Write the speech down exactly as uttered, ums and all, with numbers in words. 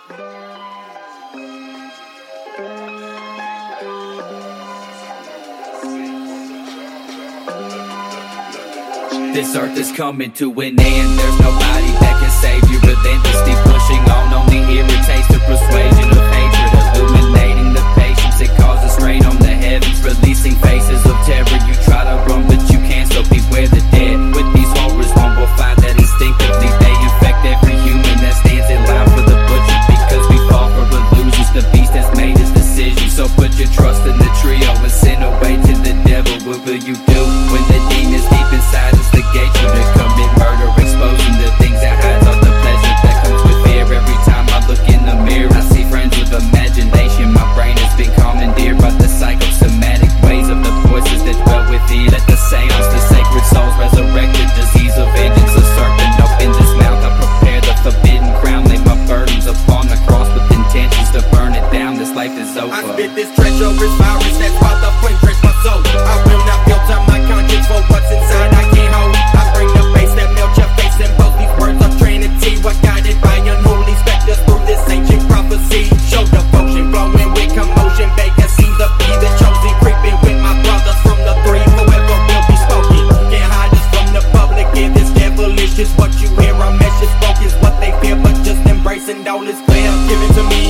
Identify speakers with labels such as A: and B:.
A: This earth is coming to an end. There's nobody that can save you. Relentlessly pushing on only irritates the persuasion of hatred. Illuminating the patience, it causes strain on the heavens. Releasing faces of terror. You try to run but you can't, so beware the dead. With these horrors, one will find that instinctively they infect every human that stands in line for the butcher. Because we fall for illusions, the beast has made his decision. So put your trust in the trio and send away to the devil. What will you do when the demons deep inside us instigate you to commit murder, exposing the things that hides all the pleasure that comes with fear? Every time I look in the mirror, I see friends with imagination. My brain has been commandeered by the psychosomatic ways of the voices that dwell within. Let the seance, the sacred souls resurrect the disease of vengeance. A serpent opened his mouth, I prepare the forbidden crown. Lay my burdens upon the cross with intentions to burn it down. This life is over.
B: I spit this treacherous virus that's why the flame trace my soul. I will not filter my conscience for what's inside I can't hold. I bring the bass that melt your face and both these words of Trinity were guided by unholy specters through this ancient prophecy. Show devotion, flowing with commotion. Baker see the be the chosen, creeping with my brothers from the three. Forever will be spoken. Can't hide this from the public. If it's devilish is what you hear, our message spoke is what they fear, but just embracing all is clear. Given to me